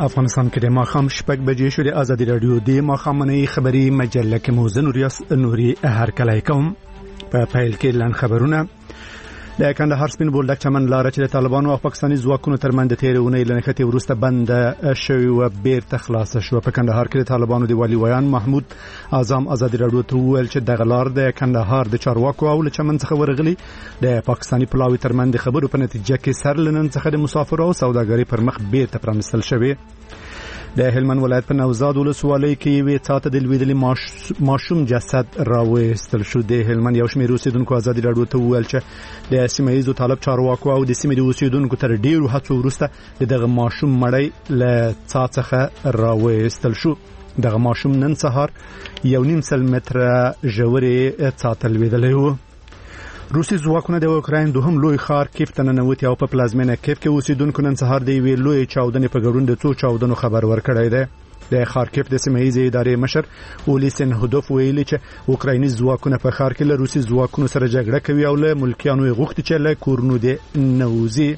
افغانستان کې د ماښام 6 بجې شو. د آزادي رادیو د ماښامنۍ خبري مجله کې موزن نوري هرکلی کوم. په پیل کې لاندې خبرونه. د کندهار سپین بولدک چمن لاره چې د طالبانو او پاکستاني ځواکونو ترمنځ د تیرې اونۍ له نښتې وروسته بند شوې و بیرته خلاصه شوه. په کندهار کې د طالبانو د والي ویان محمود اعظم آزادي رادیو ته وویل چې دغه لار د کندهار د چارواکو او له چمن څخه ورغلي د پاکستاني پلاوي ترمنځ د خبرو په نتیجه کې سر له نن څخه د مسافرو او سوداګرۍ پر مخ بیرته پرانستل شوې. د هلمند ولایت په نوزاد ولسوالۍ کې یوې څاته د لوېدلي ماشوم جسد راوایستل شو. د هلمند یو شمېر اوسېدونکو آزادي رادیو ته وویل چې د سیمه ییزو طالب چارواکو او د سیمې د اوسېدونکو تر ډېرو هڅو وروسته دغه ماشوم مړی له څاه څخه راوایستل شو. دغه ماشوم نن سهار 1.5 متره ژورې څاه ته لوېدلی و. روسي ځواکونه د اوکراین دوهم لوی ښار کیف ته ننوتي او په پلازمینه کیف کې اوسېدونکو نن سهار د یوې لویې چاودنې په ګډون د څو چاودنو خبر ورکړی دی. د خارکیف د سیمه ییزې ادارې مشر اولیسن هودوف ویلي چې اوکرایني ځواکونه په ښار کې له روسي ځواکونو سره جګړه کوي او له ملکیانو یې غوښتي چې له کورونو دې نوځي.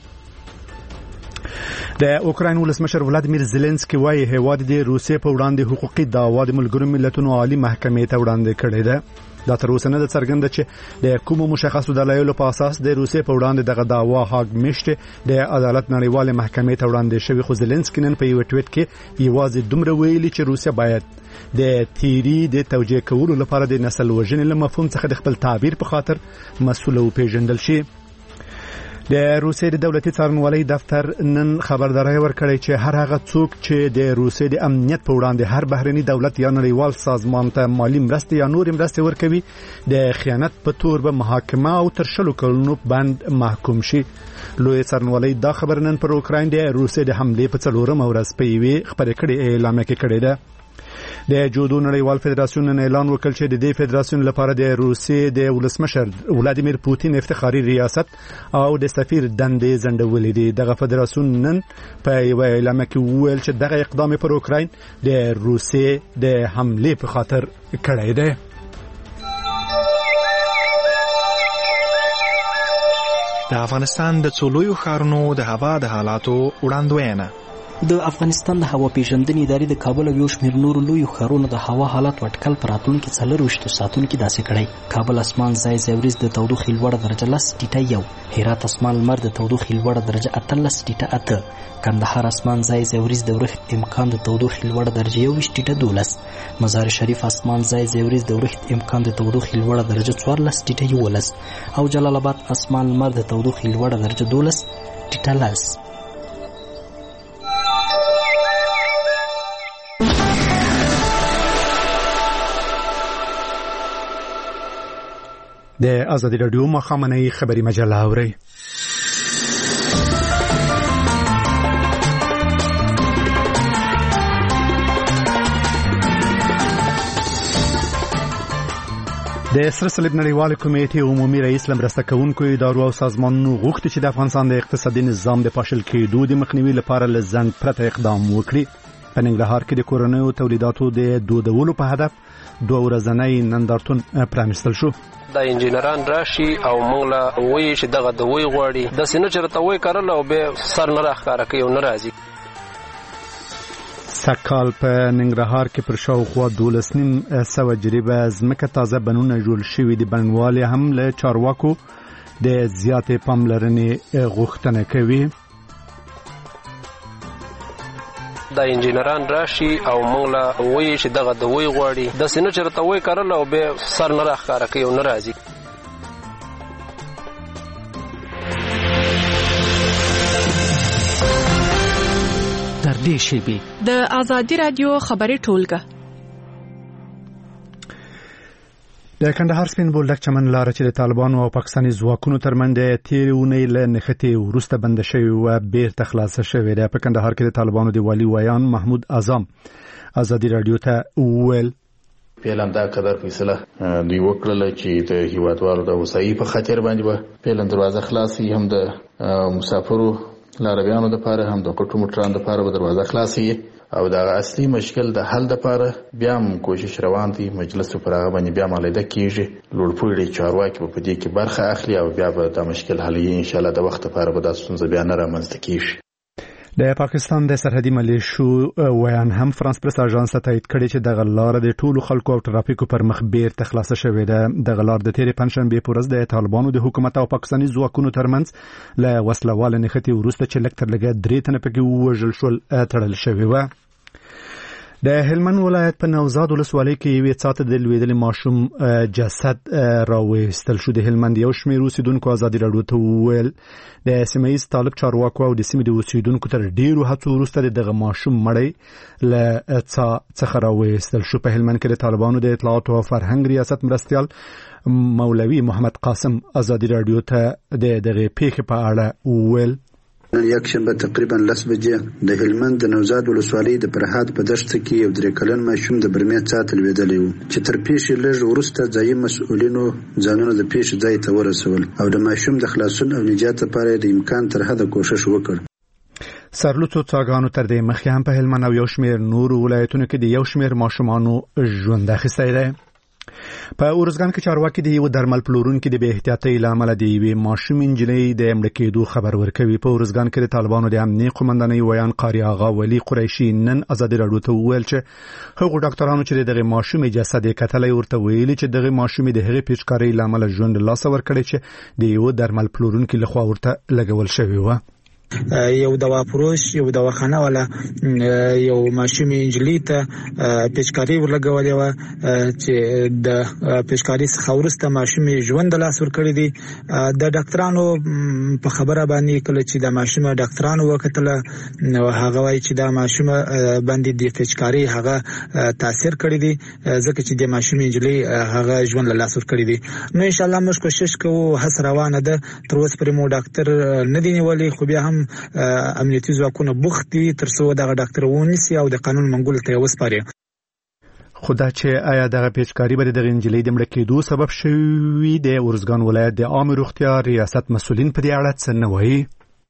د اوکراین ولسمشر ولادیمیر زيلنسکي وايي هیواد د روسیې په وړاندې حقوقي دعوا د ملګرو ملتونو عالی محکمې ته وړاندې کړې ده. دا تر اوسه نه ده څرګنده چې د کومو مشخصو دلایلو په اساس د روسیې په وړاندې دغه دعوا حق میشته د عدالت نړیوالې محکمې ته وړاندې شوی. خو زيلنسکي نن په یو ټویټ کې یوازې دومره ویلي چې روسیه باید د تیری د توجیه کولو لپاره د نسل وژنې له مفهوم څخه د خپل تعبیر په خاطر مسؤل او پیژندل شي. د روسیې د دولتي څارنوالۍ دفتر نن خبرداري ورکړې چې هر هغه څوک چې د روسیې د امنیت په وړاندې هر بهرني دولت یا نړیوال سازمان ته مالی مرستې یا نور مرستې ورکوي د خیانت په تور به محاکمه او تر 10 کلونو بند محکوم شي. لوی څارنوالۍ دا خبر نن پر اوکراین د روسیې د حمله په 4 ورځ په یوې خبرې کړې اعلان کړی ده. د جودو نړیوال فدراسیون نن اعلان وکړ چې د دې فدراسیون لپاره د روسیې د ولسمشر ولادیمیر پوتین افتخاري ریاست او د سفیر دندې ځنډولې دي. دغه فدراسیون نن په یو اعلان کې وویل چې دغه اقدام پر اوکراین د روسیې د حمله په خاطر کړی دی. د افغانستان د څلورو ښارونو د هوا د حالاتو وړاندوینه. د افغانستان د هوا پیژندنې ادارې د کابل او یو شمېر نورو لویو ښارونو د هوا حالات اټکل پر راتلونکي 24 ساعتونو کې داسې کړی. کابل اسمان ځای ځای د تودوخې لوړه درجه 10.1، هرات اسمان لمر د تودوخې لوړه درجه 18.8، کندهار اسمان ځای ځای د ورښت امکان د تودوخې لوړه درجه 21.12، مزار شریف اسمان ځای ځای د ورښت امکان د تودوخې لوړه درجه 14.11 او جلال آباد اسمان لمر د تودوخې لوړه درجه 12.10. د آزادي رادیو ماښامنۍ خبري مجله اورئ. د سره صلیب نړیوال کمیټې عمومي رئیس لمرسته کوونکو ادارو او سازمانونو غوښتي چې د افغانستان د اقتصادي نظام د پاشل کېدو د مخنیوي لپاره له ځنډ پرته اقدام وکړي. په ننګرهار کې د کورنیو تولیداتو د دودولو په هدف 2 ورځنی نندارتون پرانیستل شو. دا انجینران راشي او موږ له وایي چې دغه د وای غواړي د سینه چرته وای کارل او به سر نه راخاره کوي او ناراضي. سکال په ننګرهار کې پر شاوخوا 12.5 جریبه ځمکه تازه بنونه جوړ شوي دي. بنوالي هم له چارواکو د زیاتې پاملرنې غوښتنه کوي. دا انجینران راشي او موږ له وایي چې دغه د وای غواړي د سینه چرته وای کارل او به سر نه راخاره کوي او ناراضي. در دې شیبې د آزادي رادیو خبري ټولګه. د کندهار سپین بولدک چمن لاره چې د طالبانو او پاکستاني ځواکونو ترمنځ د تیرې اونۍ له نښتې وروسته بند شوې و بیرته خلاصه شوې ده. په کندهار کې د طالبانو د والي ویان محمود اعظم آزادي رادیو ته وویل پیلان دا قدر فیصله دوی وکړله چې د هیوادوالو د وسایي په خاطر باندې به پیلان دروازه خلاصي هم د مسافرو لارویانو لپاره هم د کوټو موټرانو لپاره به دروازه خلاصي او دا اصلي مشکل د حل لپاره بیا هم کوشش روان دي. مجلس پر هغه باندې بیا مالیده کیږي. لوړپوړي چارواکي په دې کې برخه اخلي او بیا به دا مشکل حل ان شاء الله د وخت لپاره به د ستونزې بیا نه رامنځته کیږي. د پاکستان د سرحدي ملیشو ویان هم فرانس پریس اژانس ته تایید کړی چې د غلار د ټولو خلکو او ترافیکو پر مخ بیرته خلاصه شوې ده. د غلار د تیرې پنځشنبې په ورځ د طالبانو د حکومت او پاکستاني ځواکونو ترمنځ له وسلوال نښتې وروسته چې لږ تر لږه 3 تنه پکې ووژل شول تړل شوې وه. د هلمند ولایت په نوزاد ولسوالۍ کې یوې څاته د لوېدلي ماشوم جسد راویستل شو. د هلمند یو شمېر اوسېدونکو ازادي راډیو ته وویل د سیمه ییز طالب چارواکو او د سیمې د اوسېدونکو تر ډېرو هڅو وروسته دغه ماشوم مړی له څخه راویستل شو. په هلمند کې د طالبانو د اطلاعاتو او فرهنګ ریاست مرستیال مولوي محمد قاسم ازادي راډیو ته دغه پیښې په اړه وویل. نن یکشنبه تقریبا 10 بجې د هلمند د نوزاد ولسوالۍ د فرهاد په دشت کې یو 3 کلن ماشوم د برمې څاته لوېدلی و چې تر پیښې لږ وروسته ځایي مسؤلینو ځانونه د پیښې ځای ته ورسول او د ماشوم د خلاصون او نجات لپاره د امکان تر حده کوشش وکړ. سرلوڅو څاګانو تر دې مخکې هم په هلمند او یو شمېر نورو ولایتونو کې د یو شمېر ماشومانو ژوند اخیستی دی. په اورزګان کې چارواکي د یو درمل پلورونکي د بې احتیاطۍ له امله د یوې ماشوم نجلۍ د مړه کېدو خبر ورکوي. په اورزګان کې د طالبانو د امنیې قومندانۍ ویان قاري آغا ولی قریشي نن ازادي راډیو ته وویل چې هغو ډاکټرانو چې دغه ماشومې جسد یې کتلی ورته ویلي چې دغه ماشومې د هغې پیچکارۍ له امله ژوند له لاسه ورکړی چې د یو درمل پلورونکي لخوا ورته لګول شوی و. یو دوا فروش یو دواخانه ولا یو ماشومې انجلی ته پیچکاری ورلګولې و چې د پیچکاری څخه ورسته ماشومې ژوند لاس ور کړی دي. د ډاکټرانو په خبره باندې کله چې د ماشومه ډاکټرانو وکتل هغه وايي چې د ماشومه باندې د پیچکاری هغه تاثیر کړی دي ځکه چې د ماشومې انجلی هغه ژوند لاس ور کړی دي. نو ان شاء الله موږ کوشش کوو هڅه روانه ده. تر اوسه پرې مو ډاکټر نه دی نیولې خو بیا هم امنیتي ځواکونه بوخت دي تر څو دغه ډاکټر ونیسي او د قانون منګول ته وسپاري. خدا چې آیا دغه پیچکاری به د انجلۍ د مړه کېدو سبب شوی د اورزګان ولایت د عامه روغتیا ریاست مسؤلین په دې اړه څه نه وایي.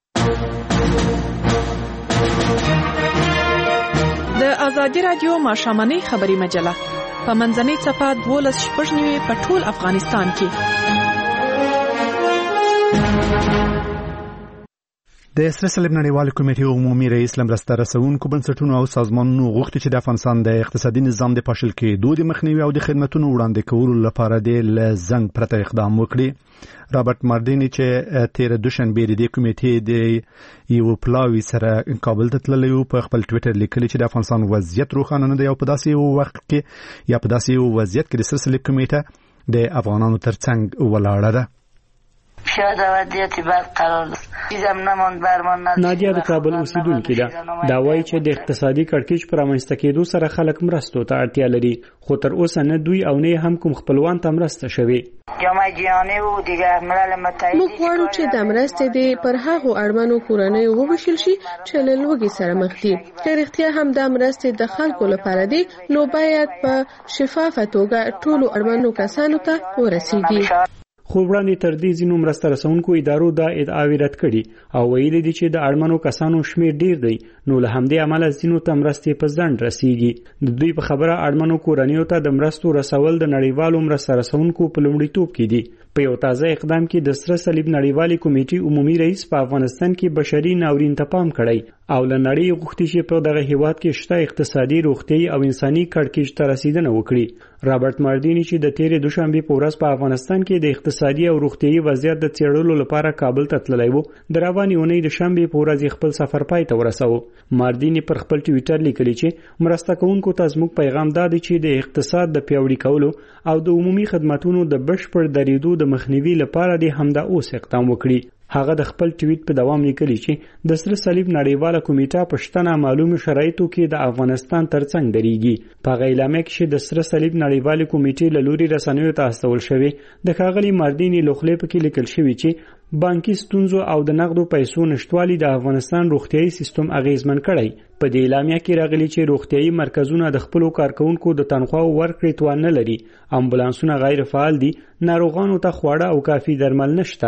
د ازادي راډیو ماښامنۍ خبري مجله په منځنۍ صفحه 12 په ټول افغانستان کې. د سره صلیب نړیوال کمیټې عمومي رئیس لمرسته رسونکو بنسټونو او سازمانونو غوښتي چې د افغانستان د اقتصادي نظام د پاشل کېدو د مخنیوي او د خدماتو وړاندې کولو لپاره د زنګ پرته اقدام وکړي. رابرټ ماردینی چې تیر دوشنبه د کمیټې د یو پلاوی سره کابل ته تللی و په خپل ټوئیټر لیکلی چې د افغانستان وضعیت روښانه نه دی او په داسې یو وخت کې یا په داسې یو وضعیت کې د سره صلیب کمیټه د افغانانو ترڅنګ ولاړه ده. پیاده وضعیت بد قرار است. چیزم نماند برمان نداشت. نادیه د کابل اوسیدونکې ده. دا وایي چې د اقتصادي کړکېچ پر رامنځته کېدو سره خلک مرستو ته اړتیا لري خو تر اوسه نه دوی او نه هم کوم خپلوان ته مرسته شوي. جامعه جهانی او دیگر ملل متحد موږ غواړو چې د مرستې د پر هغو اړمنو کورنیو وویشل شي چې له لوږې سره مخ دي. که رښتیا هم د مرستې د خلکو لپاره دي نو باید په شفافه توګه ټولو اړمنو کسانو ته ورسیږي. خو وړاندې تر دې ځینو مرسته رسونکو ادارو دا ادعاوې رد کړي او ویلي دي چې د اړمنو کسانو شمېر ډیر دی نو له همدې امله ځینو ته مرستې په ځنډ رسیږي. د دوی په خبره اړمنو کورنیو ته د مرستو رسول د نړیوالو مرسته رسونکو په لومړیتوب کې دي. په یو تازه اقدام کې د سره صلیب نړیوالې کمیټې عمومي رئیس په افغانستان کې بشري ناورین ته پام کړی او له نړۍ غوښتي چې په دغه هیواد کې شته اقتصادي روغتیايي او انساني کړکېچ ته رسیدنه وکړي. رابرټ ماردینی چې د تیرې دوشنبه په ورځ په افغانستان کې د اقتصادي او روغتیايي وضعیت د څېړلو لپاره کابل ته تللی و د روانې اونۍ د شنبې په ورځ خپل سفر پای ته ورساوه. ماردینی پر خپل ټوئیټر لیکلی چې مرسته کوونکو ته زموږ پیغام دا دی چې د اقتصاد د پیاوړي کولو او د عمومي خدماتو د بشپړ درېدو د مخنیوي لپاره د همدا اوس اقدام وکړي. هغه د خپل ټویټ په دوام لیکلی چې د سره صلیب نړیواله کمیټه په شته نامعلومو شرایطو کې د افغانستان ترڅنګ درېږي. په اعلامیه کې د سره صلیب نړیواله کمیټې له لوري رسنیو ته استول شوی د ښاغلي ماردینی لوخلې پکې لیکل شوی چې بانکي ستونزو او د نقدو پیسو نشټوالي د افغانستان روغتيایي سیستم اغیزمن کړی. په دې اعلامیه کې راغلي چې روغتيایي مرکزونه د خپل کارکونکو د تنخواو ورکړې توان نه لري، امبولانسونه غیر فعال دي، ناروغانو ته خواړه او کافي درمل نشته.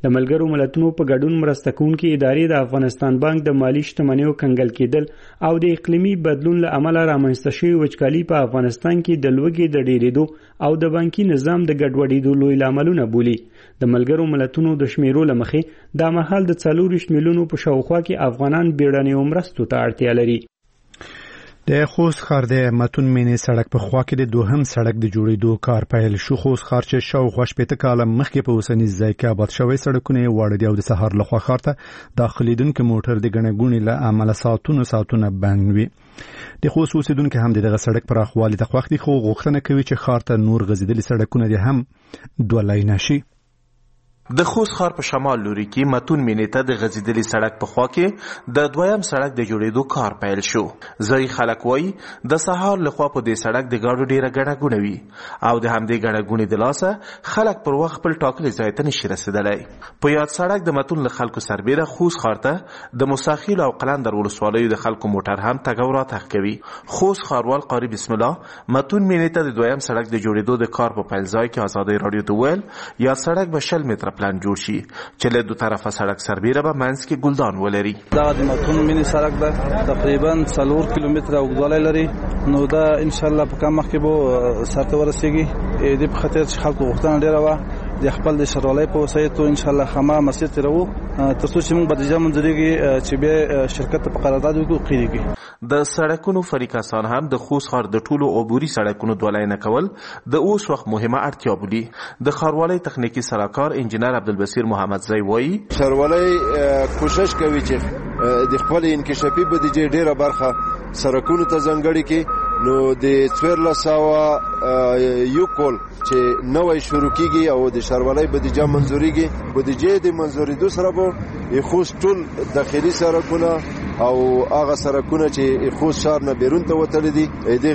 د ملګرو ملتونو په ګډون مرسته کوونکې ادارې د افغانستان بانک د مالی شتمنیو کنګل کېدل او د اقلیمي بدلون له امله رامنځته شوې وچکالي په افغانستان کې د لوږې د ډېرېدو او د بانکي نظام د ګډوډېدو لوی لاملونه بولي. د ملګرو ملتونو د شمیرو له مخې دا مهال د 40 میلیونو په شاوخوا کې افغانان بیړنیو مرستو ته اړتیا لري. د خوست ښار د متون مینې سړک په خوا کې د دوهم سړک د جوړېدو کار پیل شو. خوست ښار چې شاوخوا 80 کاله مخکې په اوسنیز ځای کې آباد شوی سړکونه واړه دي او د سهار لخوا ښار ته داخليدونکو موټر د ګڼه ګوڼې له امله ساعتونه بند وي. د خوست اوسیدونکو هم دغه سړک پراخوالي ته خوښ دي خو غوښتنه کوي چې ښار ته نور غځېدلي سړکونه دي هم دوه لاینه شي. د خوست ښار په شمال لوري کې متون مینې ته د غځېدلي سړک په خوا کې د دویم سړک د جوړېدو کار پیل شو. ځایي خلک وایي د سهار لخوا په دې سړک د ګاډو ډېره ګڼه ګوڼه وي او د همدې ګڼه ګوڼې د لاسه خلک پر وخت خپل ټاکلي ځای ته نشي رسېدلی. په یاد سړک د متون له خلکو سربیره خوست ښار ته د موساخیل او قلندر ولسوالیو د خلکو موټر هم تګ او راتګ کوي. خوست ښاروال قاري بسم الله متون مینې ته د دویم سړک د جوړېدو د کار په پیل ځای کې ازادۍ راډیو ته وویل یا سړک به 60 متره پلان جوړ شي چې له دوه طرفه سړک سربیره به منځ کې ګلدان ولري. دا د متون مینې سړک ده تقریبا 4 کیلومتره اوږدوالی لري. نو دا ان شاء الله په کم مخکې به سرته ورسیږي. د په خاطر چې خلکو غوښتنه ډیره وه د خپل د شرولۍ په وسایطو ان شاء الله خما مسیر تیرو تر څو چې موږ بودیجه منظورېږي چې بیا شرکت په قرارداد وکړو قیریږي. د سړکونو فریقاسان هم د خوست ښار د ټولو عبوري سړکونو دوه لاینه کول د اوس وخت مهمه اړتیا بولي. د ښاروالۍ تخنیکي سلاکار انجینر عبدالبصیر محمدزی وایي ښاروالۍ کوشش کوي چې د خپل انکشافي بودیجې ډیره برخه سړکونو ته ځانګړې کړي. نو د 1400 یو کول چې نوې شروع کیږي او د ښاروالۍ بودیجه منظورېږي. بودیجې د منظورېدو سره به خوست ټول داخلي سړکونه او هغه سړکونه چې خوست ښار نه بیرون ته وتلي دي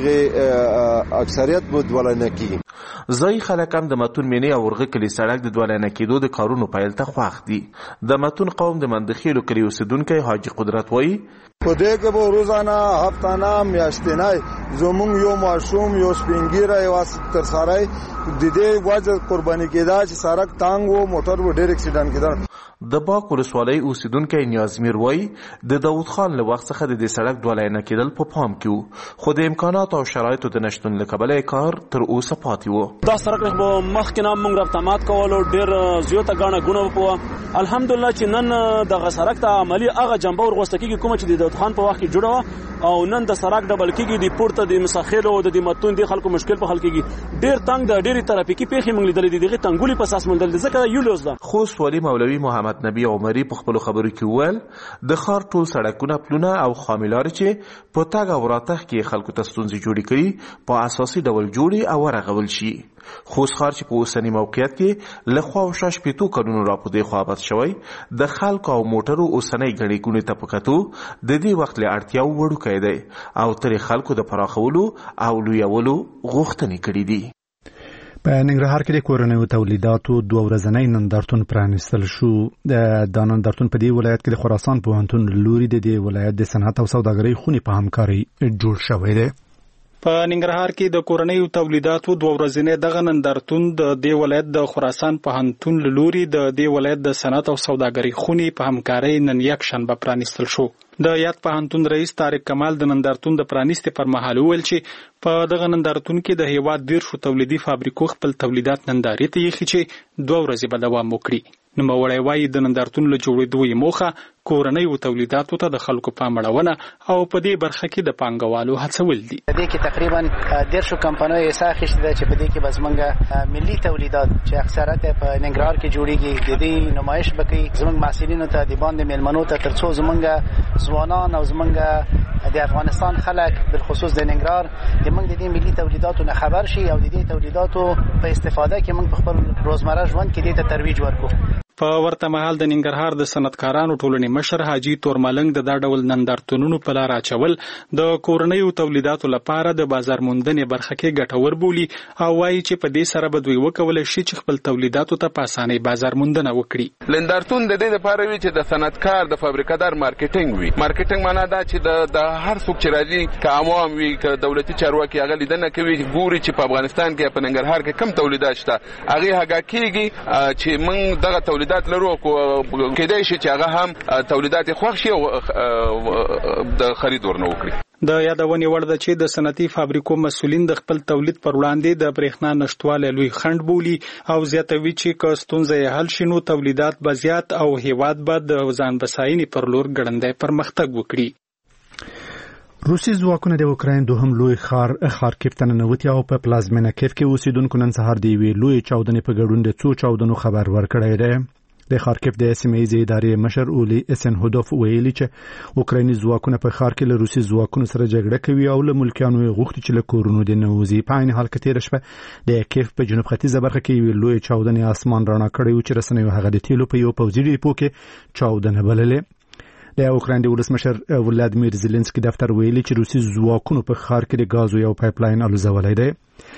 دغه اکثریت به دوه لاینه کیږي. ځایي خلک هم د متون مینې او ورغه کلي سړک د دوه لاینه کېدو د کارونو پیل ته خوښ دي. د متون قوم د مندخیلو کلي اوسیدونکی حاجي قدرت وایي په دې کې به روزانه هفتانه میاشتنی زمونږ یو ماشوم یو سپینګیره یو ترساری د دې وجه قرباني کېده چې سړک تانګ و موټر و ډېر اکسیډنټ کېدل. د باک ولسوالۍ اوسیدونکی نیازمیر وایي د داود خان له وخت څخه د دې سړک دوه لاینه کېدل په پام کې و خو د امکاناتو او شرایطو د نشتون له کبله کار تر اوسه پاتې و. دا سړک به مخکې نه موږ رابطه کولو ډېر زیاته ګڼه ګوڼه وه. الحمدلله چې نن دغه سړک ته عملي هغه جنبه ورغوسته کېږي کومه چې د داود خان په وخت کې جوړه وه او نن د سړک ډبل کېږي د پورته د مساخیلو او د متون د خلکو مشکل په حل کېږي. ډېر تنګ د ډېرې ترافیکي پیښې موږ لیدلې دي دغه تنګولي په اساس موندل ځکه یو لوز ده. خوست والي مولوي محمد نبی عمري په خپل خبرو کې وویل د ښار ټول سړکونه پلونه او خاملار چې په تګ او راتګ کې خلکو ته ستونزې جوړې کړي په اساسي ډول جوړي او ورغول شي. خوست ښار چې په اوسني موقعیت کې له خوا او شا 80 کلونو راپدې خوا آباد شوی د خلکو او موټرو اوسنۍ ګڼې ګوڼې ته په کتو د دې وخت له اړتیاو وړوکی دی او ترې خلکو د پراخولو او لویولو غوښتنې کړي دي. په ننګرهار کې د کورنیو تولیداتو دوه ورځنی نندارتون پرانیستل شو. د نندارتون په دې ولایت کې د خراسان پوهنتون لوري د دې ولایت د صنعت او سوداګرۍ خونې په همکارۍ جوړ شوی دی. په ننګرهار کې د کورنیو تولیداتو دوه ورځنی دغه نندارتون د دې ولایت د خراسان پوهنتون لوري د دې ولایت د صنعت او سوداګرۍ خونې په همکارۍ نن یک شنبه پرانیستل شو. د یاد پوهنتون رئیس طارق کمال د نندارتون د پرانیستې پر مهال وویل چې په دغه نندارتون کې د هیواد 10 تولیدي فابریکو خپل تولیدات نندارې ته یې چې 2 ورځې به دوام وکړي. نوموړی وایي د نندارتون له جوړېدو یې موخه کورنیو تولیداتو ته د خلکو پام اړونه او په دې برخه کې د پانګوالو هڅول دي. په دې کې تقریبا 10 کمپنیو حصہ اخیستې ده چې په دې کې به زموږ ملي تولیدات چې اکثریت په ننګرهار کې جوړېږي د دې نمایش وکړي زموږ محصلینو ته د باندې میلمنو ته تر څو زموږ ځوانان او زموږ د افغانستان خلک بالخصوص د ننګرهار د موږ د دې ملي تولیداتو نه خبر شي او د دې تولیداتو په استفاده کې موږ په خپل روزمره ژوند کې دې ته ترویج ورکړو. په ورته مهال د ننګرهار د صنعتکارانو ټولنې مشر حاجی تورملنګ د دا ډول نندارتونونو په لار اچول د کورنیو تولیداتو لپاره د بازار موندنې برخه کې ګټور بولي او وایي چې په دې سره به دوی وکولای شي چې خپل تولیداتو ته په اسانۍ بازار موندنه وکړي. نندارتون د دې لپاره وي چې د صنعتکار د فابریکادار مارکیټینګ وي. مارکیټینګ معنا دا چې د هر څوک چې راځي که عوام وي که دولتي چارواکي هغه لیدنه کوي ګوري چې په افغانستان کې په ننګرهار کې کم تولیدات شته هغه هغه کېږي چې موږ دغه تولیدات لرو کېدای شي چې هغه هم تولیدات خوښ شي او د خرید ورنه وکړي. د یادونې وړ ده چې د صنعتي فابریکو مسولین د خپل تولید پر وړاندې د برېښنا نشټوالی لوی خنډ بولي او زیاتوي چې که ستونزه یې حل شي نو تولیدات به زیات او هیواد به د ځان بساینې پر لور ګړندی پرمختګ وکړي. روسي ځواکونه د اوکراین دوهم لوی خارکیف ته ننوتي او په پلازمینه کیف کې اوسیدونکو نن سهار د یوې لوی چاودنې په ګډون د څو چاودنو خبر ورکړی دی. د خارکیف د سیمه‌ییزې ادارې مشر اولی اسنهودوف ویلي چې اوکرایني ځواکونه په ښار کې له روسي ځواکونو سره جګړه کوي او له ملکیانو یې غوښتي چې له کورونو دې نه وځي. په عین حال کې تېره شپه د کیف په جنوب ختیځه برخه کې یوې لویې چاودنې اسمان رڼا کړی و چې رسنیو هغه د تیلو په یو پوځي ډیپو کې چاودنه بللې. د اوکراین د ولسمشر ولادیمیر زيلنسکي دفتر ویلي چې روسي ځواکونو په ښار کې د غازو یو پایپلاین الوزولی دی.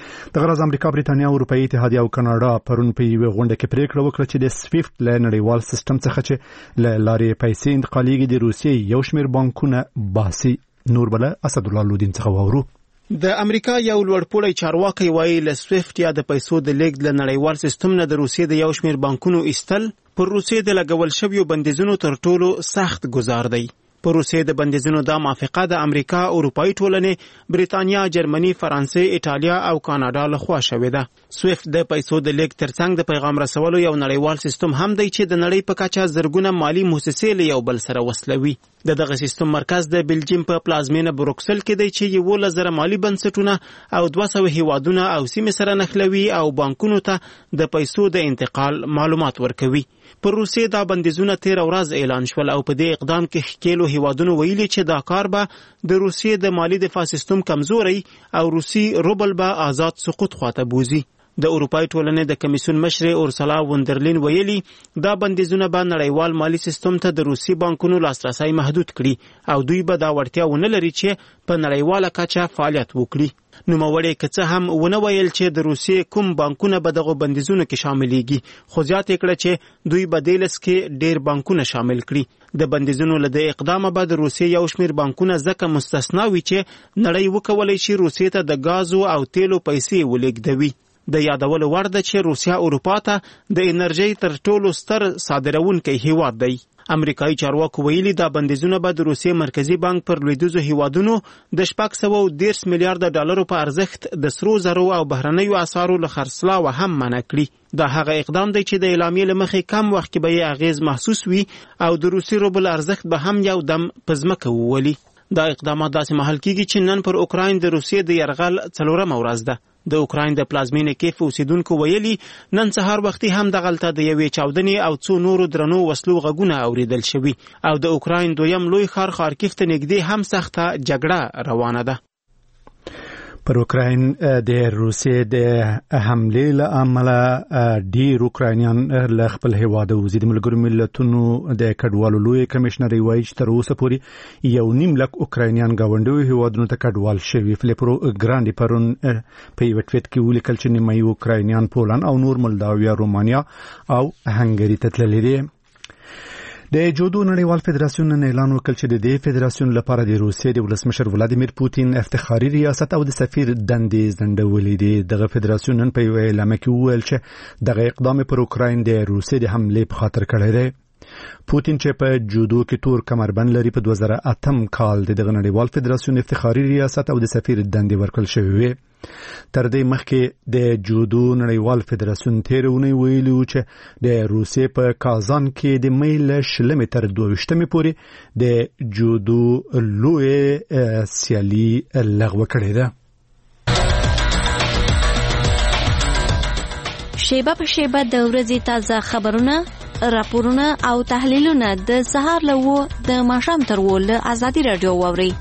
د غرض امریکا، بریټانیا، اروپאי اتحادیه او کاناډا پرون په یوه غونډه کې پریکړه وکړه چې د سویفټ له نړیوال سیستم څخه چې له لارې پیسې انتقالېږي د روسیې یو شمېر بانکونه باسي. نور بله اسدالله لودین څخه واورو. د امریکا یو لوړپوړی چارواکي وایي له سویفټ یا د پیسو د لیږد له نړیوال سیستم نه د روسیې د یو شمېر بانکونو ایستل پر روسیې د لګول شویو بندیزونو تر ټولو سخت ګزار دی. په روسیې د بندیزونو دا موافقه د امریکا، اروپאי ټولنې، بریټانیا، جرمني، فرانسې، ایټالیا او کاناډا لخوا شوې ده. سویفټ د پیسو د لیږد ترڅنګ د پیغام رسولو یو نړیوال سیستم هم دی چې د نړۍ په کچه زرګونه مالی مؤسسې له یو بل سره وصلوي. دغه سیستم مرکز د بلجیم په پلازمینه بروکسل کې دی چې 11,000 مالی بنسټونه او 200 هیوادونه او سیمې سره نښلوي او بانکونو ته د پیسو د انتقال معلومات ورکوي. پر روسیې دا بندیزونه 13 ورځ اعلان شول او په دې اقدام کې ښکېلو هیوادونو ویلي چې دا کار به د روسیې د مالی دفاع سیستم کمزوري او روسي روبل به آزاد سقوط خواته بوزي. د اروپאי ټولنې د کمیسیون مشر اورسلا وندرلین ویلي دا بندیزونه به نړیوال مالی سیستم ته د روسي بانکونو لاسرسی محدود کړي او دوی به دا وړتیا ونه لري چې په نړیواله کچه فعالیت وکړي. نوموړی که څه هم ونه ویل چې د روسیې کوم بانکونه به دغه بندیزونو کې شاملېږي، خو زیاته کړه چې دوی به دې لست کې ډېر بانکونه شامل کړي. د بندیزونو له دې اقدامه به د روسیې یو شمېر بانکونه ځکه مستثنا وي چې نړۍ وکولی شي روسیې ته د غازو او تیلو پیسې ولېږدوي. د یادولو وړ ده چې روسیا اروپا ته د انرژۍ تر ټولو ستر صادروونکی هیواد دی. امریکایي چارواکو ویلي دا بندیزونه به د روسیې مرکزی بانک پر لویدیځو هیوادونو د 610 میلیارډ ډالرو په ارزښت د سرو زرو او بهرنیو اسعارو له خرڅلاو هم منع کړي. دا هغه اقدام دی چې د اعلامیې له مخې کم وخت کې به یې اغیز محسوس وي او د روسي روبل ارزښت به هم یو دم په ځمکه وولي. دا اقدامات داسې مهال کېږي چې نن پر اوکراین د روسیې د یرغل 4مه ورځ ده. د اوکراین د پلازمینې کیف اوسیدونکو ویلي نن سهار وختي هم دغلته د یوې چاودنې او څو نورو درنو وسلو غږونه اوریدل شوي او د اوکراین دویم لوی ښار خارکیف ته نږدې هم سخته جګړه روانه ده. پر اوکراین د روسیې د حملې له امله ډیر اوکراینیان له خپل هیواده وځي. د ملګرو ملتونو د کډوالو لوی کمشنر وایي چې تر اوسه پورې 1.5 لک اوکراینیان ګاونډیو هیوادونو ته کډوال شوي. فلیپرو ګرانډي پرون په یو ټویټ کې ولیکل چې نیمایي اوکراینیان پولند او نور مولداویا، رومانیا او هنګری ته تللي دي. د جودو نړیوال فدراسیون نن اعلان وکړ چې د دې فدراسیون لپاره د روسیې د ولسمشر ولادیمیر پوتین افتخاري ریاست او د سفیر دندې ځنډولې دي. دغه فدراسیون نن په یو اعلامیه کې وویل چې دغه اقدام پر اوکراین د روسیې د حملې په خاطر کړی دی. پوتین چې په جودو کې تور کمربند لري په 2008 کال دغه نړیوال فدراسیون افتخاري ریاست او د سفیر دندې ورکړل شوې وي. تر دې مخکې د جودو نړیوال فدراسیون تیرونی ویلي و چې د روسیې په کازان کې د مې له 20 تر 22 پورې د جودو لوی سیالي لغوه کړې ده. شیبه په شیبه د ورځې تازه خبرونه، راپورونه او تحلیلونه د سهار له د ماښام تر له آزادي رادیو واوري.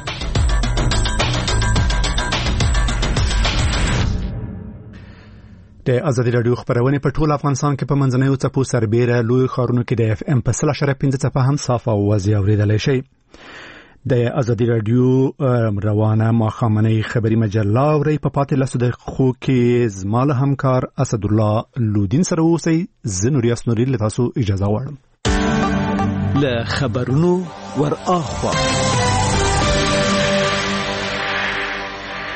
د آزادي رادیو خبرونه په ټول افغانستان کې په منځنیو څپو سربېره لوی ښارونو کې د FM په 0.5 څپه هم صاف او واضح اوریدلای شي. د آزادي رادیو روانه ماښامنۍ خبري مجله اوري په پاتې لاسو دقیقو کې زما له همکار اسدالله لودین سره اوسئ. زه نوریاس نوري له تاسو اجازه غواړم. له خبرونو ور اخوا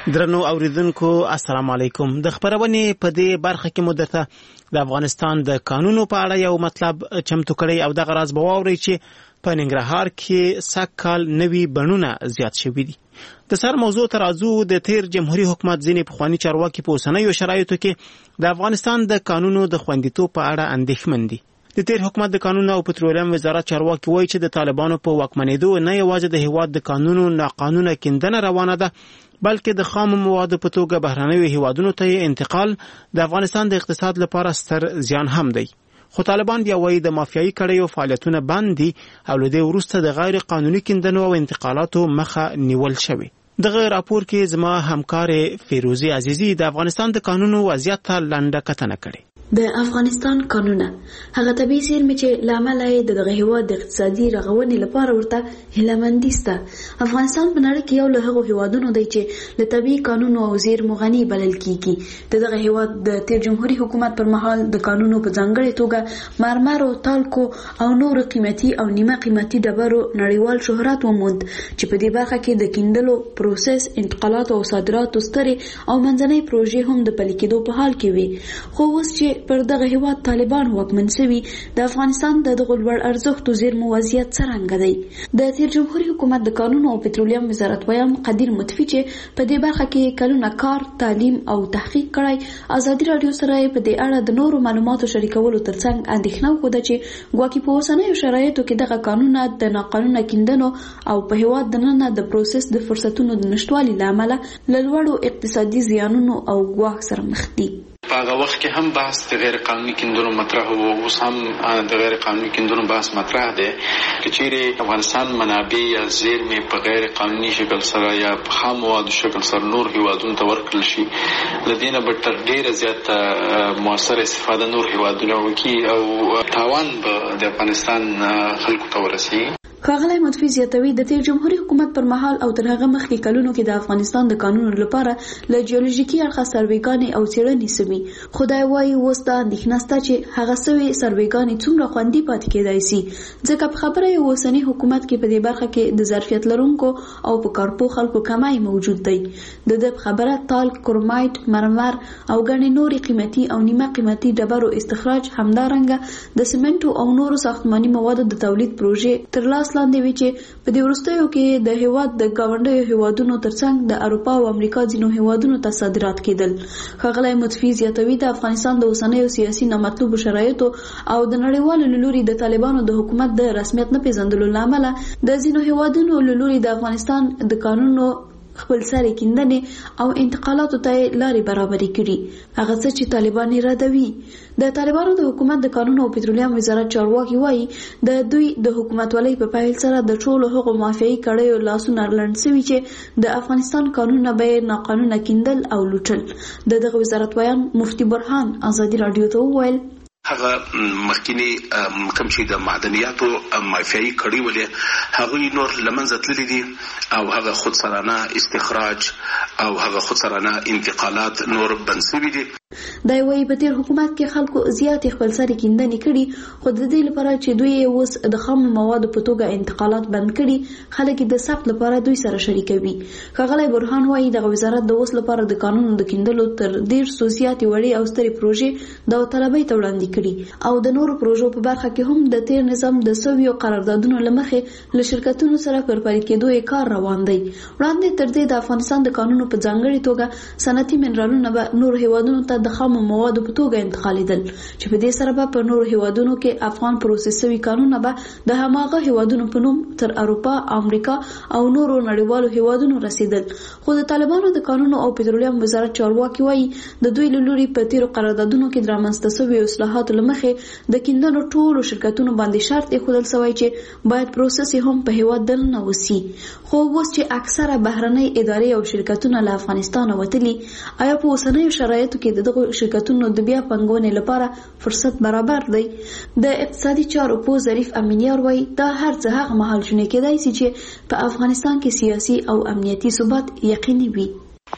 درنو اوریدونکو السلام علیکم. د خبرونې په دې برخه کې مدته د افغانستان د قانونو په اړه یو مطلب چمتو کړی او د غراض بواوري چې په ننګرهار کې سکهال نوي بڼونه زیات شوي دي. د سر موضوع ترازو د تیر جمهوریت حکومت ځینې پخوانی چارواکي په اوسنیو شرایطو کې د افغانستان د قانونو د خوندیتوب په اړه اندېښمن دي. د تیر حکومت د قانون او پټرولیم وزارت چارواکي وایي چې د طالبانو په واکمنېدو نه یوازې د هیواد د قانونو ناقانونه کیندنه روانه ده، بلکې د خام موادو په توګه بهرنیو هیوادونو ته انتقال د افغانستان د اقتصاد لپاره ستر زیان هم دی. خو طالبان بیا وایي د مافیایي کړیو فعالیتونه بند دي او له دې وروسته د غیر قانوني کیندنو او انتقالاتو مخه نیول شوې. دغه راپور کې زما همکار فیروزی عزیزی د افغانستان د قانونو وضعیت ته لنډه کتنه کړې. د افغانستان قانونه هغه طبيعي زیرمې چې لامل یې دغه هیواد د اقتصادي رغونې لپاره ورته هیلهمندي سته. افغانستان په نړۍ کې یو له هغو هیوادونو دی چې له طبيعي قانونو او زیرمو غني بلل کیږي. دغه هیواد د تیر جمهوریت حکومت پر مهال د قانونو په ځانګړي توګه مرمر او تالکو او نور قیمتي او نیمه قیمتي ډبرو نړیوال شهرت وموند چې په دې برخه کې د کیندلو پروسس، انتقالات او صادراتو سترې او منځنۍ پروژې هم د پلي کېدو په حال کې وي. خو اوس چې پر دغه هیواد طالبان واکمن شوي، د افغانستان د دغه لوړ ارزښتو زیرمو وضعیت څرنګه دی؟ د تیر جمهوریت حکومت د قانون او پټرولیم وزارت ویان قدیر مطفی چې په دې برخه کې کلونه کار، تعلیم او تحقیق کړی، ازادي رادیو سره په دې اړه د نورو معلوماتو شریکولو ترڅنګ اندېښنه وکړه چې ګواکې په اوسنیو شرایطو کې دغه قانونه د ناقانونه کیندنو او په هیواد دننه د پروسس د فرصتونو د نشټوالي له امله له لوړو اقتصادي زیانونو او ګواښ سره مخ دي. په هغه وخت کې هم بحث د غیر قانوني کیندنو مطرح وو، اوس هم د غیر قانوني کیندنو بحث مطرح دی. که چیرې افغانستان منابع یا زیرمې په غیر قانوني شکل سره یا په خام موادو شکل سره نور هیوادونو ته ورکړل شي، له دې نه به تر ډېره زیاته مؤثره استفاده نور هیوادونه وکړي او تاوان به د افغانستان خلکو ته ورسېږي. ښاغلی مطفی زیاتوي د تیر جمهوریت حکومت پر مهال او تر هغه مخکې کلونو کې د افغانستان د قانونو لپاره له جیولوژیکي اړخه سروېګانې او څېړنې سوي. خدای وایي اوس دا اندېښنه شته چې هغه سوي سروېګانې څومره خوندي پاتې کېدای سي، ځکه په خبره یې اوسني حکومت کې په دې برخه کې د ظرفیت لرونکو او په کارپو خلکو کمای موجود دی. د دې په خبره تالک، کرومایټ، مرمر او ګڼې نورې قیمتي او نیمه قیمتي ډبرو استخراج، همدارنګه د سمنټو او نورو ساختماني موادو د تولید پروژې تر لاس لاندې وي چې په دې وروستیو کې د هیواد د ګاونډیو هیوادونو ترڅنګ د اروپا او امریکا ځینو هیوادونو ته صادرات کېدل. ښاغلی مطفی زیاتوي د افغانستان د اوسنیو سیاسي نامطلوبو شرایطو او د نړیوالو له لوري د طالبانو د حکومت د رسمیت نه پیژندلو له امله د ځینو هیوادونو له لوري د افغانستان د قانونو خپل ساري کیندنې او انتقالاتو ته لارې برابرې کړي، هغه څه چې طالبان یې ردوي. د طالبانو د حکومت د قانون او پټرولیم وزارت چارواکي وایي د دوی د حکومتولۍ په پیل سره د ټولو هغو مافیایي کړیو لاسونه لنډ سوي چې د افغانستان قانونونه به یې ناقانونه کیندل او لوټل. د دغه وزارت ویان مفتي برهان ازادي رادیو ته وویل هغه مخکینی کوم چې د معدنیاتو مافیایي کړي ولې هغوی نور لمنځه تللي دي او هغه خودسرانه استخراج او هغه خودسرانه انتقالات نور بند سوي دي. دا وایي په تیر حکومت کې خلکو زیات خپل سري کیندنې کړي، خو د دې لپاره چې دوی اوس د خام موادو په توګه انتقالات بند کړي، خلک د ثبت لپاره دوی سره شریکوي. ښاغلی برهان وایي دغه وزارت د اوس لپاره د قانون د کیندلو تر 150 زیاتې وړې او سترې پروژې داوطلبۍ ته وړاندې کړي او د نورو پروژو په برخه کې هم د تیر نظام د سویو قراردادونو له مخې له شرکتونو سره پر پلي کېدو یې کار روان دی. وړاندې تر دې د افغانستان د قانونو په ځانګړي توګه صنعتي منرالونه به نور هیوادونو ته د خامو موادو په توګه انتقالېدل، چې په دې سره به په نورو هیوادونو کې افغان پروسس شوي قانونونه به د هماغه هیوادونو په نوم تر اروپا، امریکا او نورو نړیوالو هیوادونو رسیدل. خو د طالبانو د قانون او پټرولیم وزارت چارواکي وایي د دوی له لوري په تیرو قراردادونو کې د رامنځته شویو اصلاحاتو له مخې د کیندنو ټولو شرکتونو باندې شرط ایښودل شوی چې باید پروسس هم په هیواد دننه وسي. خو اوس چې اکثره بهرنۍ ادارې او شرکتونه له افغانستان وتلي، آیا په اوسنیو شرایطو کې دغه شرکتونو د بیا پنګونې لپاره فرصت برابر دی؟ د اقتصادي چارو په ظریف امینیار وایي دا هر څه هغه مهال شونې کېدای شي چې په افغانستان کې سیاسي او امنیتي ثبات یقیني وي.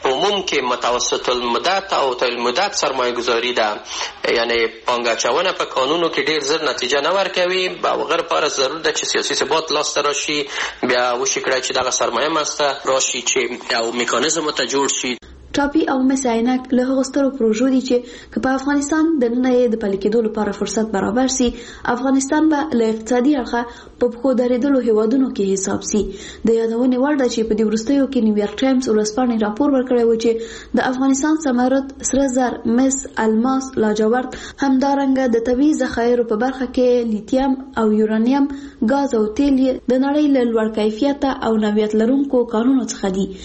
عموم کې متوسط المدت او طویل المدت سرمایه گذاری ده، یعنی پانګه اچونه په قانونو کې ډیر زر نتیجه نه ورکوي. هغه لپاره ضرور ده چې سیاسي ثبات لاسته راشي، بیا وشي کړی چې دغه سرمایه منځته راشي چې یو میکانیزم ته جوړ شي. ټاپي او مساینک له هغو سترو پروژو دي چې په افغانستان د نن یې د پلي کېدو لپاره فرصت برابر سي، افغانستان به له اقتصادي اړخه په پښو درېدلو هیوادونو کې حساب سي. د یادونې وړ ده چې په دې وروستیو کې نیویارک ټایمز ورځپاڼې راپور ورکړی و چې د افغانستان ثمرات سره زر، مس، الماس، لاجورد، همدارنګه د طبیعي ذخایرو په برخه کې لیتیم او یورانیم، ګاز او تیل د نړۍ له لوړ کیفیته او نوعیت لرونکو کانونو څخه دي.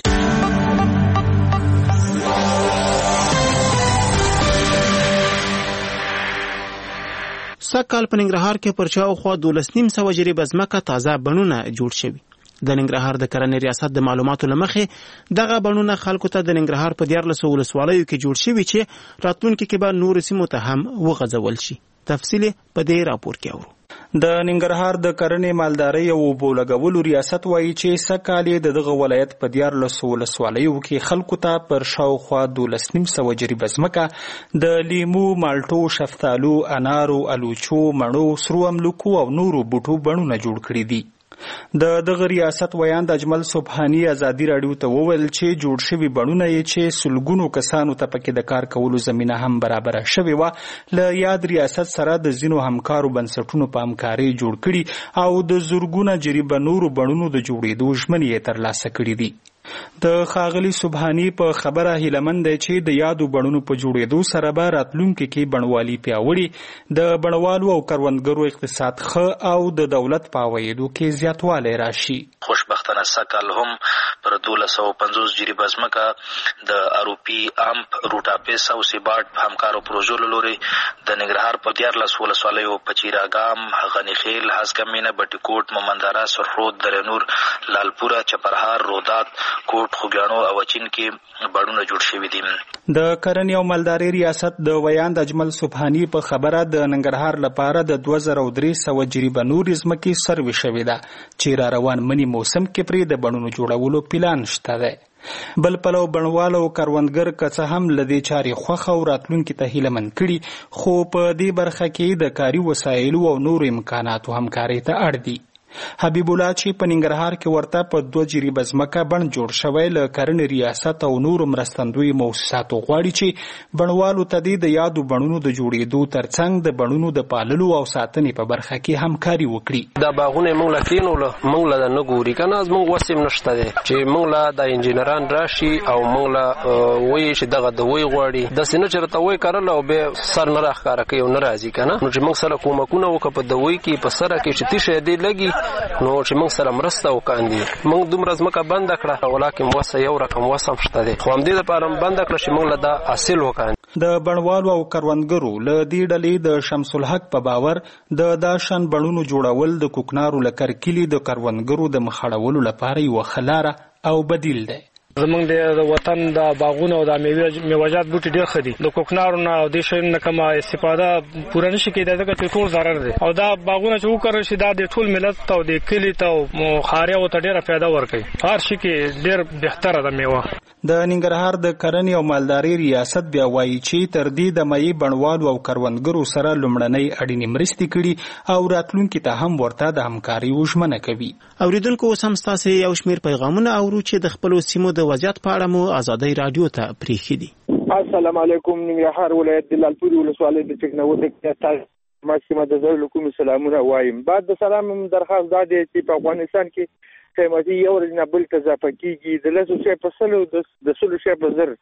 سږکال په ننګرهار کې پر شاوخوا 12.5 جریبه ځمکه تازه بڼونه جوړ شوي. د ننګرهار د کرنې ریاست د معلوماتو له مخې دغه بڼونه خلکو ته د ننګرهار په 14 ولسوالیو کې جوړ شوي چې راتلونکي کې به نور سیمو ته هم وغځول شي. تفصیل په دې راپور کې اورو. د ننګرهار د کرنې مالدارۍ او اوبو لګولو ریاست وایي چې سږکال یې دغه ولایت په 14 ولسوالیو کې خلکو ته پر شاوخوا 12.5 جریبه ځمکه د لیمو، مالټو، شفتالو، انارو، الوچو، مڼو، سرو املوکو او نورو بوټو بڼونه جوړ کړي دي. د دغه ریاست ویان د اجمل سبحانی ازادي راډیو ته وویل چې جوړ شوي بڼونه یې چې سلګونو کسانو ته پکې د کار کولو زمینه هم برابره شوې وه، له یاد ریاست سره د ځینو همکارو بنسټونو په همکارۍ جوړ کړي او د زرګونه جریبه نورو بڼونو د جوړېدو ژمنې یې ترلاسه کړي دي. د ښاغلي سبحانی په خبره هیلمن دی چې د یادو بڼونو په جوړېدو سره به راتلونکي کې بڼوالي پیاوړي، د بڼوالو او کروندګرو اقتصاد ښه او د دولت په عوایدو کې زیاتوالی راشي. خوشبختانه سږکال هم پر 1250 جریبه ځمکه د اروپي امپ، روټاپیس او سیباټ په همکارو پروژو له لوري د ننګرهار په 14 ولسوالیو په چیراګام، غنیخیل، هسکمینه، بټي کوټ، مومندره، سرخرود، درنور، لالپوره، چپرهار، رودات، کوټ، خوږیاڼو او اچین کې بڼونه جوړ شوي دي. د کرنې او مالدارۍ ریاست د ویان د اجمل سبحانی په خبره د ننګرهار لپاره د 2300 جریبه نورې ځمکې سروې شوې ده چې را روان منی موسم کې پرې د بڼونو جوړولو پلان شته دی. بل پلو بڼوال او کروندګر که څه هم له دې چارې خوښه او راتلونکي ته هیله مند کړي، خو په دې برخه کې د کاري وسایلو او نورو امکاناتو همکارۍ ته اړ دي. حبیب الله چې په ننګرهار کې ورته په 2 جریبه ځمکه بڼ جوړ شوی، له کرنې ریاست او نورو مرستندوی موسساتو غواړي چې بڼوالو ته د یادو بڼونو د جوړېدو ترڅنګ د بڼونو د پاللو او ساتنې په برخه کې همکاري وکړي. دا باغونه موږ له کینوله موږ له نه ګوري کنه، موږ وسیم نشته دی چې موږ له د انجینران راشي او موږ له وایي چې دغه د وای غواړي د سینه چرته وای کارل او به سر نه راخاره کوي او ناراضي کنه، نو چې موږ سره کومکونه وکړو په د وای کې په سره کې چې تیشه دی لګي، نو چې موږ سره مرسته وکاندي. موږ دومره ځمکه بنده کړه ولکه وسه یو رقم وسم شته دی، خو هم دې لپاره بنده کړه چې موږ له دا حاصل وکاندي. د بڼوالو او کروندګرو له دې ډلې د شمس الحق په باور د داشن بڼونو جوړول د کوکنارو لکر کلی د کروندګرو د مخاړولو لپاره یو خلاره او بدیل دی. زمونږ د وطن د باغونو او د میوه‌جات بوټي ډېر ښه دي، د کوکنارو نه او د شیانو نه کومه استفاده پوره نشي کېدای ځکه چې ټول ضرر دی، او دا باغونه چې وکرل شي دا د ټول ملت ته او د کلي ته او ښاریانو ته ډېره فایده ورکوي. هر شي کې ډېر بهتره ده میوه. د ننګرهار د کرنې او مالدارۍ ریاست بیا وایي چې تر دې دمه یې بڼوالو او کروندګرو سره لومړنۍ اړینې مرستې کړي او راتلونکي ته هم ورته د همکارۍ ژمنه کوي. اوریدونکو اوس هم ستاسو یو شمېر پیغامونه اورو چې د خپلو سیمو د وضعیت په اړه مو ازادۍ راډیو ته پریښي دي. السلام علیکم. ننګرهار ولایت د لالپورې ولسوالۍ د ټکنالوژي ماسیمه د زړه کوم سلامونه وایم. بعد د سلام درخواست دا دی چې په افغانستان کې قیمتي یو ورځ نه بل ته اضافه کیږي، د لاسو شی په سلو د سلو شی په زر،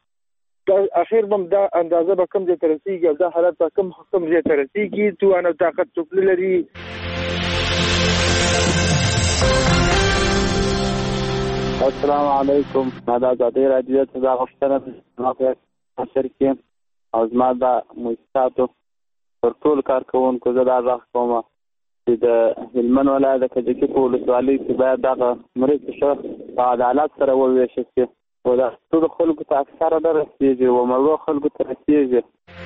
اخر بم دا اندازه به کم ځای ته رسیږي او دا حالت به کم ځای ته رسیږي. توان او طاقت څوک نه لري. السلام علیکم. دا ازادۍ راډیو ته دا غوښتنه په سر کې او زما د موسساتو پر ټول کارکوونکو زه دا غږ کوم چې د هلمند ولایت د کجکي په ولسوالۍ کې باید دغه مرستې ښه په عدالت سره وویشل شي او دا ټولو خلکو ته اکثره نه رسېږي او مړو خلکو ته رسېږي.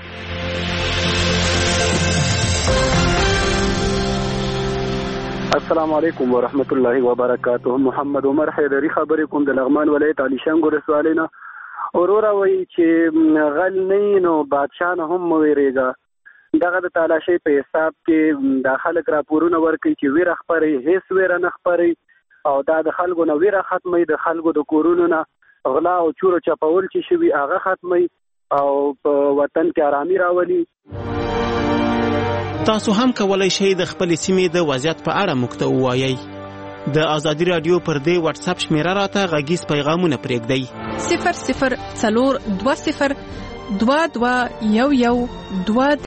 السلام علیکم ورحمت الله وبرکاته. محمد عمر حیدری خبرې کوم د لغمان ولایت علیشنګ ولسوالۍ نه. وروره وایي چې غل نه نو بادشاه نه هم مه ویرېږه. دغه د تالاشۍ په حساب کې دا خلک راپورونه ورکوي چې ویره خپروي، هیڅ ویره نه خپروي او دا د خلکو نه ویره ختموي، د خلکو د کورونو نه غلا او چور او چپول چې شوي هغه ختموي او په وطن کې آرامي راولي. تاسو هم کولای شئ د خپل سیمې د وضعیت په اړه موږ ته ووایئ. د آزادي رادیو پر دې واتس اپ شمیره راته غږیز پیغامونه پرېږدئ 00 420 22 11 22